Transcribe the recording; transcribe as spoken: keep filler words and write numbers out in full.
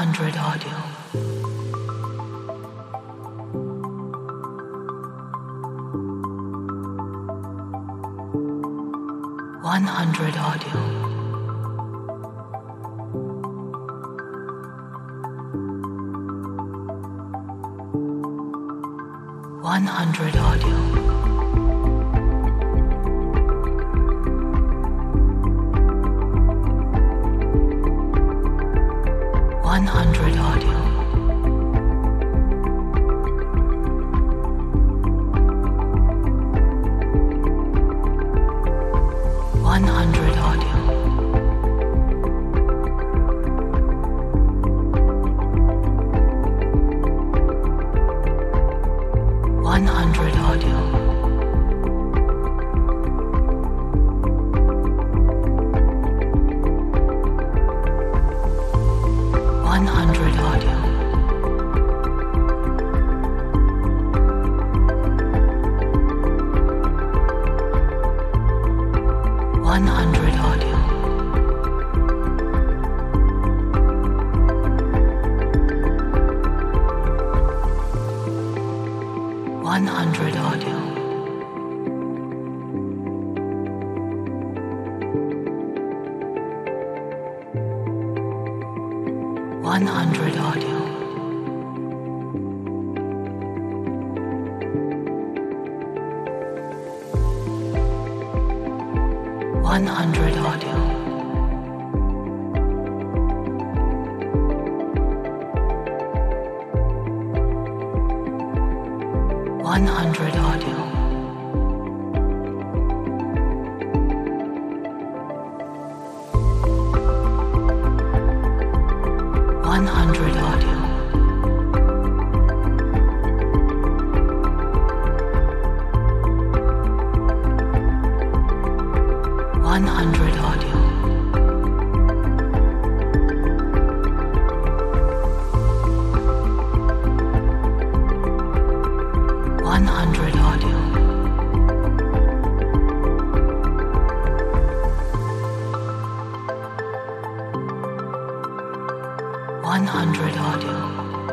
hundred audio. one hundred audio. one hundred audio. one hundred audio. one hundred audio. one hundred audio. one hundred audio. one hundred audio. one hundred audio. one hundred audio. one hundred audio. one hundred audio. one hundred audio. one hundred audio. one hundred audio. one hundred audio.